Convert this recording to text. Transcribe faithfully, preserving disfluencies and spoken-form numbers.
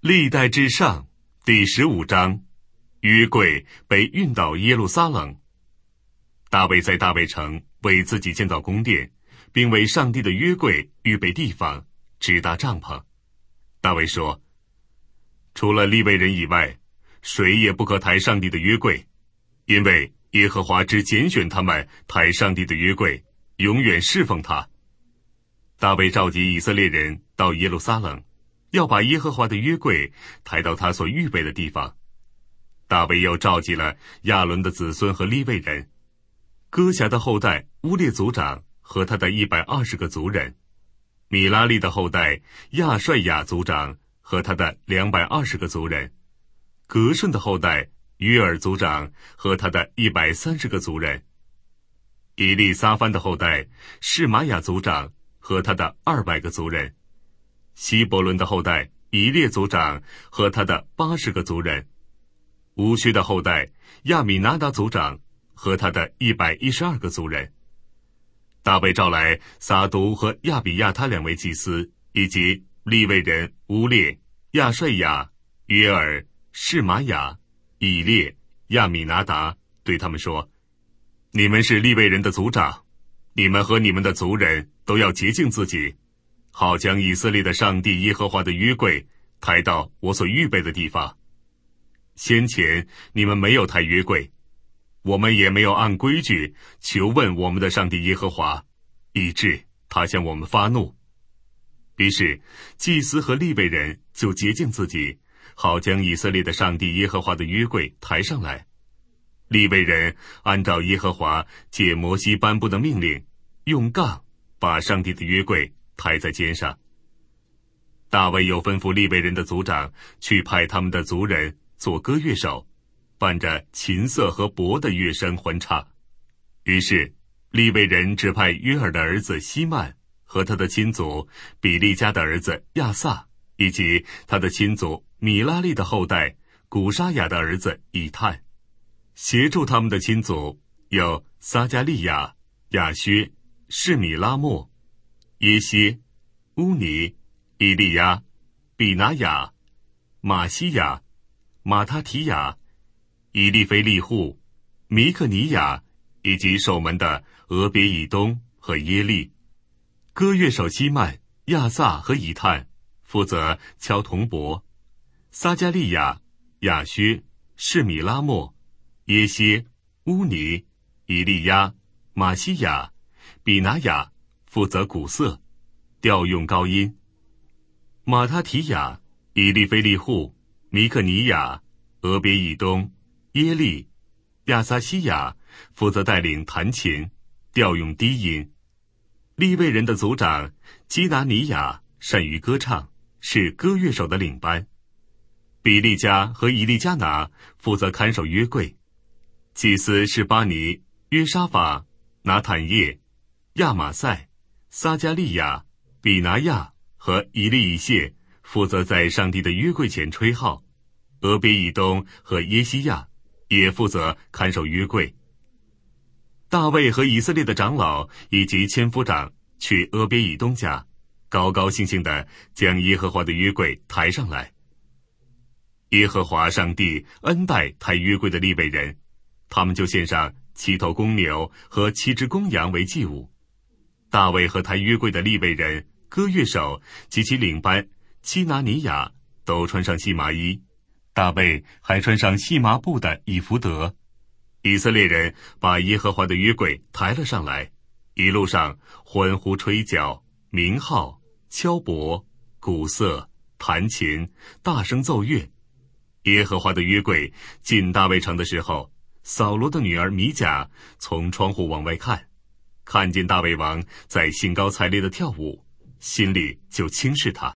历代志上第十五章，约柜被运到耶路撒冷。大卫在大卫城为自己建造宫殿，并为上帝的约柜预备地方，支搭帐篷。大卫说，除了利未人以外，谁也不可抬上帝的约柜，因为耶和华只拣选他们抬上帝的约柜，永远侍奉他。大卫召集以色列人到耶路撒冷，要把耶和华的约柜抬到他所预备的地方。大卫又召集了亚伦的子孙和利未人，哥辖的后代乌列族长和他的一百二十个族人，米拉利的后代亚帅亚族长和他的两百二十个族人，革顺的后代约尔族长和他的一百三十个族人，以利撒番的后代示玛雅族长和他的二百个族人，希伯伦的后代以列族长和他的八十个族人，乌薛的后代亚米拿达族长和他的一百一十二个族人。大卫召来撒督和亚比亚他两位祭司，以及利未人乌列、亚帅亚、约尔、示玛雅、以列、亚米拿达，对他们说，你们是利未人的族长，你们和你们的族人都要洁净自己，好将以色列的上帝耶和华的约柜抬到我所预备的地方。先前你们没有抬约柜，我们也没有按规矩求问我们的上帝耶和华，以致他向我们发怒。于是祭司和利未人就洁净自己，好将以色列的上帝耶和华的约柜抬上来。利未人按照耶和华借摩西颁布的命令，用杠把上帝的约柜抬在肩上。大卫又吩咐利未人的族长去派他们的族人做歌乐手，伴着琴瑟和钹的乐声欢唱。于是利未人指派约尔的儿子希曼和他的亲族比利家的儿子亚萨，以及他的亲族米拉利的后代古沙雅的儿子以探。协助他们的亲族有撒加利亚、亚薛、示米拉莫、耶歇、乌尼、以利亚、比拿雅、马西亚、马他提亚、以利菲利户、米克尼亚，以及守门的俄别以东和耶利。歌乐手希曼、亚萨和以探负责敲铜钹，撒加利亚、亚薛、示米拉莫、耶歇、乌尼、以利亚、马西亚、比拿雅负责鼓瑟，调用高音。马他提亚、以利菲利户、米克尼亚、俄别以东、耶利、亚撒西亚负责带领弹琴，调用低音。利未人的族长基拿尼亚善于歌唱，是歌乐手的领班。比利家和以利加拿负责看守约柜。祭司是巴尼、约沙法、拿坦叶、亚玛赛、撒加利亚、比拿亚和以利以谢负责在上帝的约柜前吹号。俄别以东和耶西亚也负责看守约柜。大卫和以色列的长老以及千夫长去俄别以东家，高高兴兴地将耶和华的约柜抬上来。耶和华上帝恩待抬约柜的利未人，他们就献上七头公牛和七只公羊为祭物。大卫和抬约柜的利未人、歌乐手及其领班基拿尼亚都穿上细麻衣，大卫还穿上细麻布的以弗得。以色列人把耶和华的约柜抬了上来，一路上欢呼吹角、鸣号、敲钹、鼓瑟、弹琴，大声奏乐。耶和华的约柜进大卫城的时候，扫罗的女儿米甲从窗户往外看，看见大卫王在兴高采烈地跳舞，心里就轻视他。